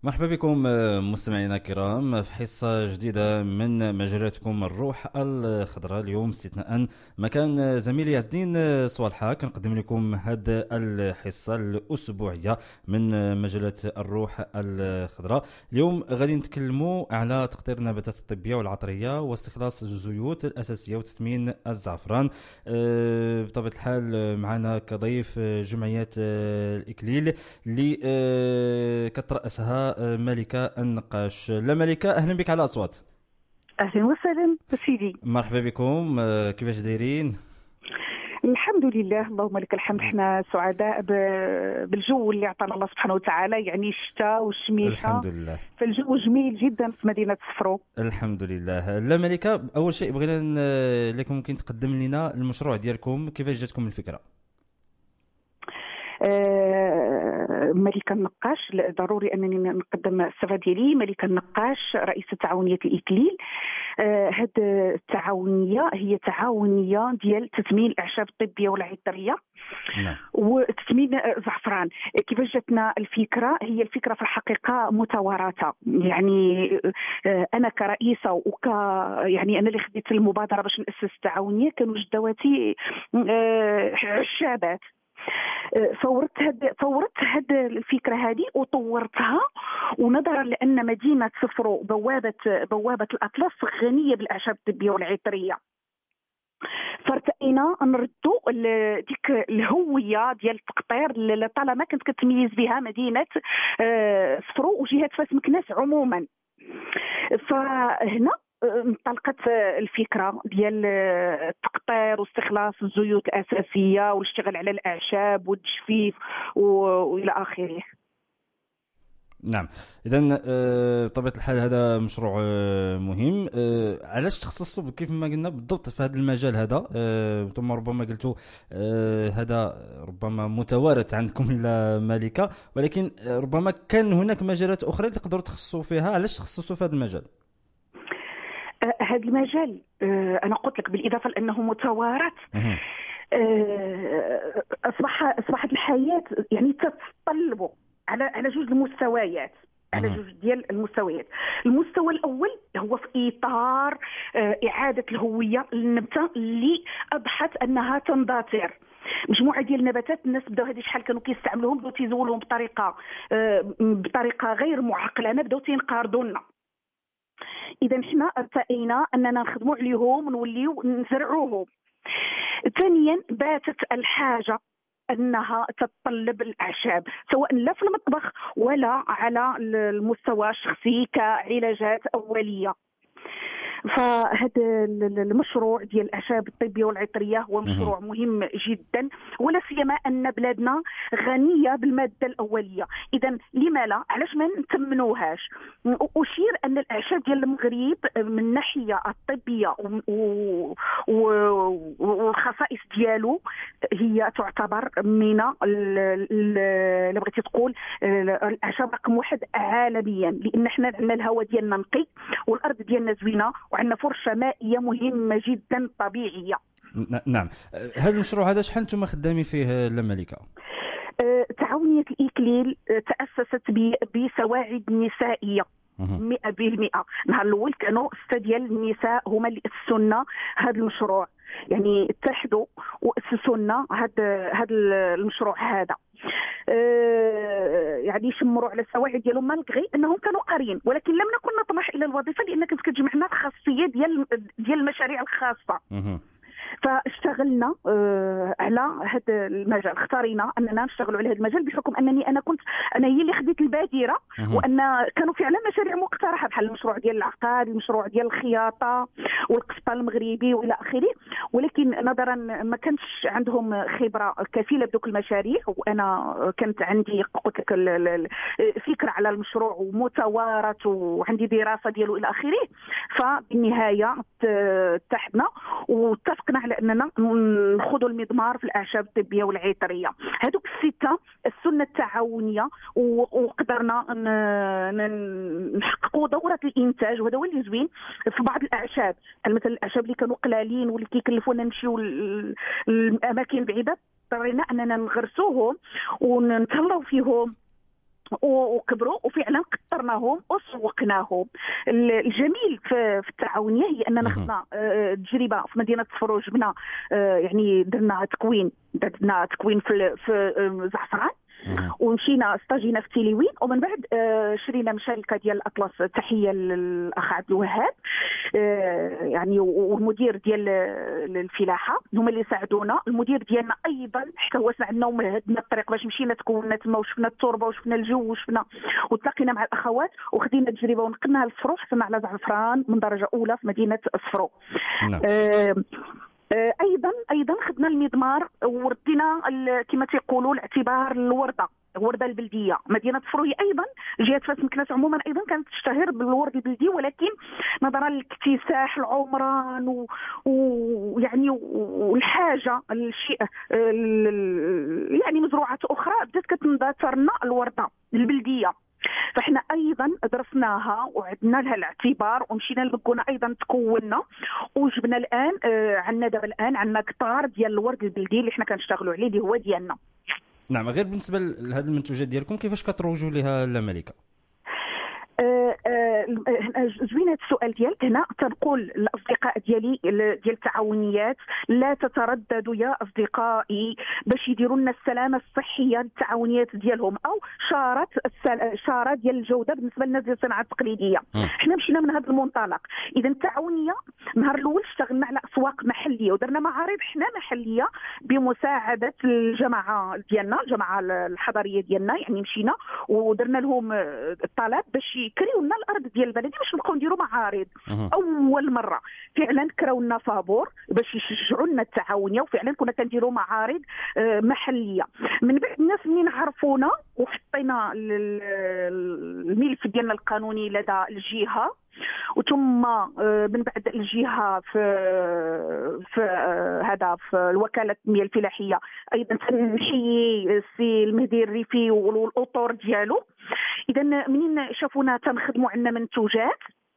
مرحبا بكم مستمعينا الكرام في حصة جديدة من مجالاتكم الروح الخضراء. اليوم استثناء مكان زميلي عز الدين صوالحة كنقدم لكم هذه الحصة الأسبوعية من مجالات الروح الخضراء. اليوم غادي نتكلموا على تقطير النباتات الطبية والعطرية واستخلاص الزيوت الأساسية وتثمين الزعفران. بطبيعة الحال معنا كضيف جمعية الإكليل اللي كترأسها ملكة النقاش. لا ملكة، أهلا بك على أصوات. اهلا وسهلا سيدي. مرحبا بكم، كيفاش دايرين؟ الحمد لله، اللهم لك الحمد. احنا سعداء بالجو اللي عطانا الله سبحانه وتعالى، يعني الشتاء والشميشه، الحمد لله. فالجو جميل جدا في مدينه صفرو. الحمد لله. لا ملكة، أول شيء بغينا لكم ممكن تقدم لنا المشروع ديالكم، كيفاش جاتكم الفكرة؟ ملكة النقاش، ضروري أنني نقدم الصفة ديالي. ملكة النقاش رئيسة تعاونية الإكليل. هذه التعاونية هي تعاونية ديال تثمين الأعشاب الطبية والعطرية. نعم. وتثمين الزعفران. كيفاش جاتنا الفكرة؟ هي الفكرة في الحقيقة متوارثة، يعني أنا كرئيسة يعني أنا اللي خديت المبادرة باش نأسس التعاونية. كانوا جدواتي عشابات. فورت هاد الفكره هذه وطورتها، ونظرا لان مدينه صفرو بوابه الاطلس غنيه بالاعشاب الطبيه والعطريه، فارتئينا نردوا ديك الهويه ديال التقطير اللي طالما كانت كتميز بها مدينه صفرو وجهه فاس مكناس عموما. فهنا انطلقت الفكره ديال التقطير واستخلاص الزيوت الاساسيه والاشتغال على الاعشاب والتجفيف والى اخره. نعم. اذا بطبيعه الحال هذا مشروع مهم. علاش تخصصتوا كيف ما قلنا بالضبط في هذا المجال هذا؟ ثم ربما قلتوا هذا ربما متوارث عندكم لا مالكه، ولكن ربما كان هناك مجالات اخرى تقدروا تخصصوا فيها. علاش تخصصوا في هذا المجال؟ هذا المجال انا قلت لك بالاضافه لانه متوارث، اصبحت الحياه يعني تتطلب على جوج المستويات، على جوج ديال المستويات. المستوى الاول هو في اطار اعاده الهويه للنبته اللي اضحت انها تندثر. مجموعه ديال النباتات الناس بداو هذه شحال كانوا كيستعملوهم، بداو تيزولوهم بطريقه غير معقلانه، بداو تينقرضوا لنا. اذا حنا ارتئينا اننا نخدموا عليهم ونوليو نزرعوهم. ثانيا باتت الحاجه انها تتطلب الاعشاب، سواء لا في المطبخ ولا على المستوى الشخصي كعلاجات اوليه. فهذا المشروع ديال الاعشاب الطبيه والعطريه هو مشروع مهم جدا، ولا سيما ان بلادنا غنيه بالماده الاوليه. اذا لما لا؟ علاش ما نثمنوهاش؟ اشير ان الاعشاب ديال المغرب من الناحيه الطبيه والخصائص ديالو هي تعتبر من اللي بغيتي تقول الاعشاب رقم واحد عالميا، لان حنا عندنا الهواء ديالنا نقي والارض ديالنا زوينه وعندنا فرشه مائيه مهمه جدا طبيعيه. نعم. هذا المشروع هذا شحال نتوما خدامين فيه لا ملكه؟ تعاونية الإكليل تأسست بسواعد نسائية 100%. نهار الأول كانوا 6 ديال النساء هما اللي أسسوا لنا هذا المشروع، يعني اتحدوا وأسسوا لنا هذا المشروع هذا. يعني شمروا على السواعد ديالهم، مالغري انهم كانوا قارين، ولكن لم نكن نطمح الى الوظيفه لان كانت كتجمعنا الخاصيه ديال المشاريع الخاصه. فاشتغلنا على هذا المجال، اختارينا اننا نشتغلوا على هذا المجال بحكم انني انا هي اللي خديت البادره، وان كانوا فعلا مشاريع مقترحه بحال المشروع ديال العقاد، المشروع ديال الخياطه والقسطه المغربي والى اخره، ولكن نظرا ما كانش عندهم خبره كفيله بدوك المشاريع، وانا كانت عندي قلت لك فكره على المشروع ومتوارث وعندي دراسه ديالو الى اخره. فبالنهايه اتحدنا واتفقنا على اننا ناخذوا المضمار في الاعشاب الطبيه والعطريه. هذوك السته السنه التعاونيه، وقدرنا نحققوا دوره الانتاج، وهذا هو اللي زوين في بعض الاعشاب. مثلا الاعشاب اللي كانوا قلالين واللي كيكلفونا نمشيو لاماكن بعيده، اضطرينا اننا نغرسوهم ونتهلاو فيهم وكبروا، وفعلا درناهم وسوقناهم. الجميل في التعاونيه هي اننا خدنا تجربه في مدينه صفرو، جبنا يعني درنا تكوين في زعفران، ومشينا استاجينا في تيليوين، ومن بعد شرينا من شركه ديال الاطلس. تحيه للاخ عبد الوهاب يعني والمدير ديال الفلاحه، هما اللي ساعدونا. المدير ديالنا ايضا حتى هو ساعدنا ومهدنا الطريق باش مشينا تكوننا تما، وشفنا التربه وشفنا الجو وتلاقينا مع الاخوات وخدينا التجربه ونقلناها للصفرو، حصلنا على زعفران من درجه اولى في مدينه صفرو. نعم. ايضا خدنا المضمار وردينا كما تيقولوا الاعتبار الورده البلديه. مدينه صفرو هي ايضا جهه فاس مكناس عموما ايضا كانت تشتهر بالورد البلدي، ولكن نظرا للاكتساح العمران ويعني والحاجه للشيء يعني مزروعات اخرى بدات كتندثر لنا الورده البلديه. فاحنا ايضا درسناها وعدنا لها الاعتبار ومشينا للمكونه ايضا تكوننا، وجبنا الان عندنا دابا عندنا قطار ديال الورد البلدي اللي حنا كنشتغلوا عليه اللي هو ديالنا. نعم. غير بالنسبه لهذه المنتوجات ديالكم كيفاش كتروجوا لها الملكه؟ زوينه السؤال ديالك. هنا تنقول الاصدقاء ديالي ديال التعاونيات لا تترددوا يا اصدقائي باش يديروا لنا السلامه الصحيه للتعاونيات ديالهم او شاره ديال الجوده بالنسبه لنا ديال الصناعه التقليديه. حنا مشينا من هذا المنطلق. اذا التعاونيه نهار الاول اشتغلنا على اسواق محليه ودرنا معارض حنا محليه بمساعده الجماعه ديالنا، الجماعه الحضريه ديالنا. يعني مشينا ودرنا لهم الطلب باش كريو لنا الارض ديال البلديه باش نبقاو نديروا معارض. اول مره فعلا كراو لنا فابور باش يشجعوا لنا التعاونيه، وفعلا كنا كنديروا معارض محليه. من بعد الناس اللي نعرفونا وحطينا الملف ديالنا القانوني لدى الجهه، وثم من بعد الجهه في الوكاله التنميه الفلاحيه ايضا تنحيي السي المهدي الريفي والاطور ديالو. اذا منين شافونا تنخدموا عندنا منتوجات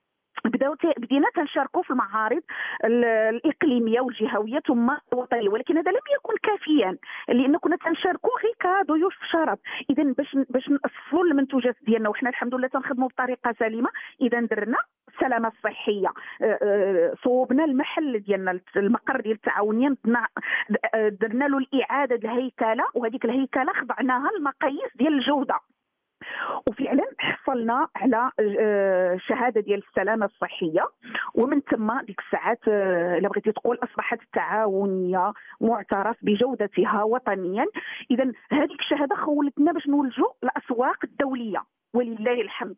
بدينا تنشاركوا في المعارض الاقليميه والجهويه ثم الوطنيه، ولكن هذا لم يكن كافيا لان كنا تنشاركوا غير كضيوف في شرف. اذا باش ناصلوا المنتوجات ديالنا وحنا الحمد لله تنخدموا بطريقه سليمه، اذا درنا السلامه الصحيه، صوبنا المحل ديالنا المقر ديال التعاونيه، درنا له الاعاده الهيكله، وهذيك الهيكله خضعناها المقاييس ديال الجوده، وفعلا حصلنا على شهاده ديال السلامه الصحيه. ومن ثم ديك الساعات الا بغيتي تقول اصبحت التعاونيه معترف بجودتها وطنيا. اذا هذيك الشهاده خولتنا باش نولجوا الاسواق الدوليه ولله الحمد.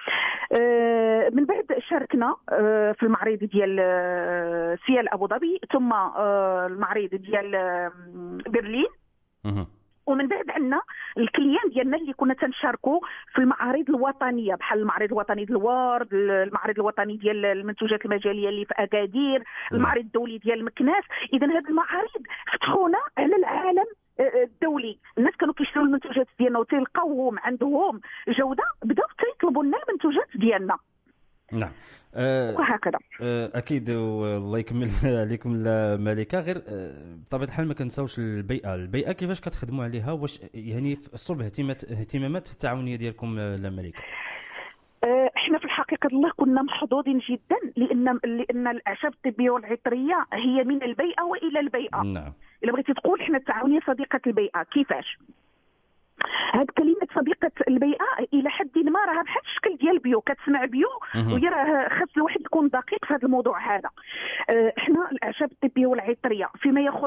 من بعد شاركنا في المعرض ديال سيال ابو ظبي، ثم المعرض ديال برلين، ومن بعد عندنا الكليان ديالنا اللي كنا تنشاركوا في المعارض الوطنيه بحال المعرض الوطني ديال الورد، المعرض الوطني ديال المنتوجات المجاليه اللي في اكادير، المعرض الدولي ديال مكناس. اذا هذه المعارض فتحونا على العالم الدولي. الناس كانوا كيشتروا المنتوجات ديالنا وتلقاوهم عندهم جوده، بداو تيطلبوا لنا المنتوجات ديالنا. نعم. وهكذا. اكيد. والله يكمل عليكم الملكه. غير بطبيعه الحال ما كنساوش البيئه كيفاش كتخدموا عليها؟ واش يعني صلب اهتمامات التعاونيه ديالكم الملكه؟ احنا في الحقيقه الله كنا محظوظين جدا لان الاعشاب الطبيه والعطريه هي من البيئه والى البيئه. نعم. الا بغيتي تقول احنا التعاونيه صديقه البيئه. كيفاش؟ هاد كلمه صديقه البيئه الى حد ما راها بحال الشكل ديال بيو، كتسمع بيو وهي راه خاص الواحد يكون دقيق في هذا الموضوع هذا. احنا الاعشاب الطبيه والعطريه فيما يخص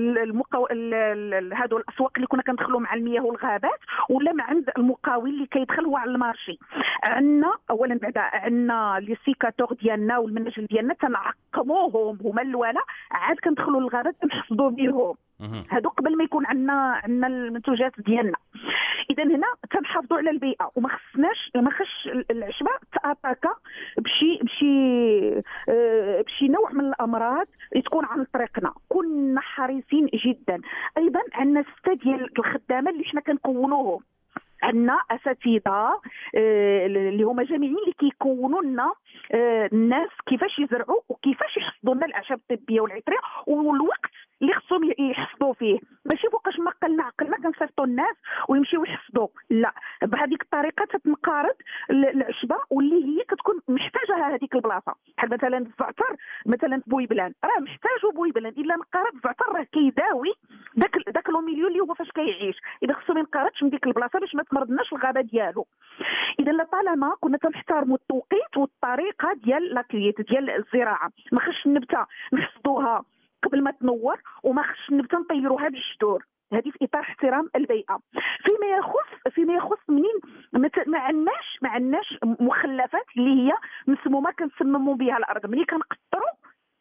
هادو الاسواق اللي كنا كندخلوا مع المياه والغابات ولا مع عند المقاول اللي كيدخل هو على المارشي، عندنا اولا بعدا عندنا لي سيكاتور ديالنا والمناجل ديالنا تنعقموهم هما الاولى، عاد كندخلوا للغابات كنحفظوا بهم هادو قبل ما يكون عندنا المنتوجات ديالنا. اذا هنا تنحافظوا على البيئه وما خصش العشبه تاتاكا بشي نوع من الامراض اللي تكون عن طريقنا. كنا حريصين جدا. ايضا عندنا 6 ديال الخدامه اللي حنا كنكونوهم عندنا اساتذه اللي هما جامعين اللي كيكونوا لنا الناس كيفاش يزرعوا وكيفاش يحصدوا لنا الاعشاب الطبيه والعطريه والوقت اللي خصهم يحصدوا فيه، ماشي فوقاش ما عقلنا كنصيفطوا الناس ويمشيو يحصدوا، لا بهذيك الطريقه تتنقرض العشبه واللي هي كتكون محتاجه هذيك البلاصه. بحال مثلا الزعتر مثلا في بويبلان راه محتاجو بويبلان، الا انقرض الزعتر راه كيداوي داك لو ميليو اللي هو فاش كيعيش، اذا خصو ما ينقرضش من ديك البلاصه باش ما تمرضناش الغابه ديالو. اذا لطالما كنا تنحترموا التوقيت والطريقه ديال لاكليت ديال الزراعه، ما خصش النبته نحصدوها قبل ما تنور وما خصش النبته نطيروها بالجذور، هذه في اطار احترام البيئه. فيما يخص منين ما عندناش مخلفات اللي هي مسمومه كنسمموا بها الارض، ملي كنقطروا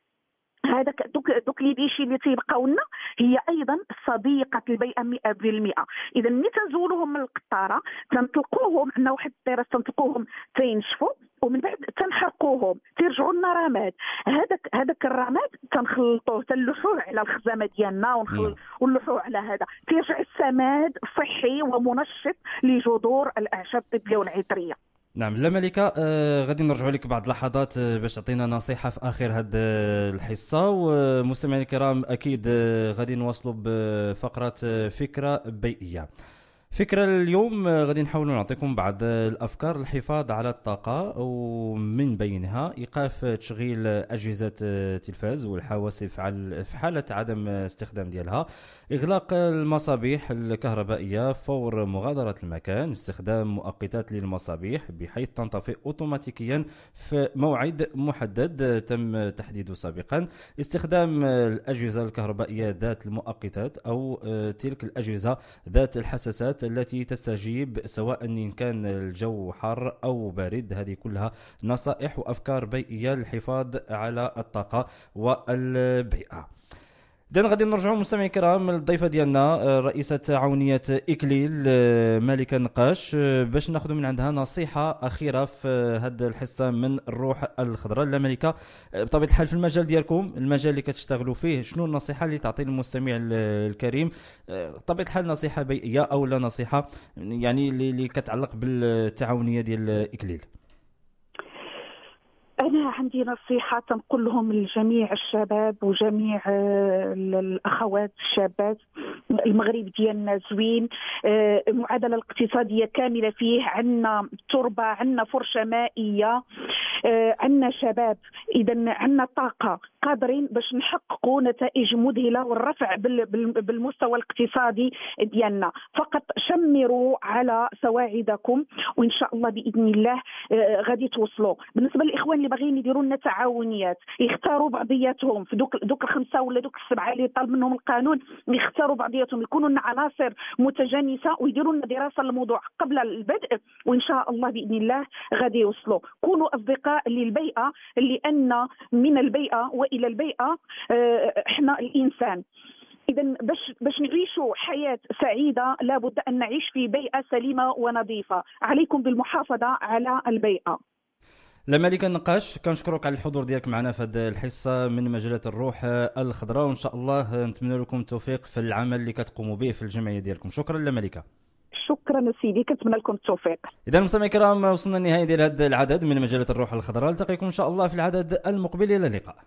هذاك دوك لي ديشي اللي تيبقاو لنا هي ايضا صديقه البيئه 100%. اذا ملي تنزولوهم من القطاره تنطلقوهم، عندنا واحد الطيران تنطلقوهم تينشفوا ومن بعد تنحرقوهم تيرجعوا لنا رماد. هذاك الرماد تنخلطوه تنلوحوه على الخزامه ديالنا ونلوحوه على هذا، تيرجع السماد صحي ومنشط لجذور الاعشاب الطبيه والعطريه. نعم لا ملكة، غادي نرجعوا لك بعد لحظات باش تعطينا نصيحة في آخر هذه الحصة. ومستمعينا الكرام أكيد غادي نواصلوا بفقرة فكرة بيئية. فكرة اليوم غادي نحاولوا نعطيكم بعض الأفكار للحفاظ على الطاقة، ومن بينها إيقاف تشغيل أجهزة التلفاز والحواسيب في حالة عدم استخدام ديالها، إغلاق المصابيح الكهربائية فور مغادرة المكان، استخدام مؤقتات للمصابيح بحيث تنطفئ أوتوماتيكيا في موعد محدد تم تحديده سابقا، استخدام الأجهزة الكهربائية ذات المؤقتات أو تلك الأجهزة ذات الحساسات التي تستجيب سواء إن كان الجو حار أو بارد. هذه كلها نصائح وأفكار بيئية للحفاظ على الطاقة والبيئة. إذن غادي نرجعوا مستمعي الكرام للضيفة ديالنا رئيسة عونية إكليل مالكة نقاش باش ناخذ من عندها نصيحة أخيرة في هذه الحصة من الروح الخضراء. لا مالكة، بطبيعة الحال في المجال ديالكم، المجال اللي كتشتغلوا فيه، شنو النصيحة اللي تعطي للمستمع الكريم؟ بطبيعة الحال نصيحة بيئية أو لا نصيحة يعني اللي كتعلق بالتعاونية ديال إكليل. أنا عندي نصيحة تنقل لهم لجميع الشباب وجميع الأخوات الشابات. المغرب ديالنا زوين، المعادلة الاقتصادية كاملة فيه، عندنا تربة، عندنا فرشة مائية، عندنا شباب، إذا عندنا طاقة، قادرين باش نحققوا نتائج مذهلة والرفع بالمستوى الاقتصادي ديالنا. فقط شمروا على سواعدكم وإن شاء الله بإذن الله غادي توصلوا. بالنسبة للإخوان اللي باغيين يديروا لنا تعاونيات، يختاروا بعضياتهم في دوك الخمسة ولا دوك السبعة اللي طالب منهم القانون، يختاروا بعضياتهم، يكونوا لنا عناصر متجانسة ويديروا لنا دراسة للموضوع قبل البدء، وإن شاء الله بإذن الله غادي يوصلوا. كونوا أصدقاء للبيئة، لأن من البيئة وإلى البيئة احنا الإنسان. إذا باش نعيشوا حياة سعيدة لابد أن نعيش في بيئة سليمة ونظيفة. عليكم بالمحافظة على البيئة. لا مالكة النقاش، كنشكرك على الحضور ديالك معنا في هذه الحصة من مجلة الروح الخضراء، وإن شاء الله نتمنى لكم التوفيق في العمل اللي كتقوموا به في الجمعية ديالكم. شكرا لا مالكة. شكرا سيدي، كنتمنى لكم التوفيق. إذا مستمعي الكرام وصلنا لنهاية ديال هذا العدد من مجلة الروح الخضراء، نلتقيكم إن شاء الله في العدد المقبل. إلى اللقاء.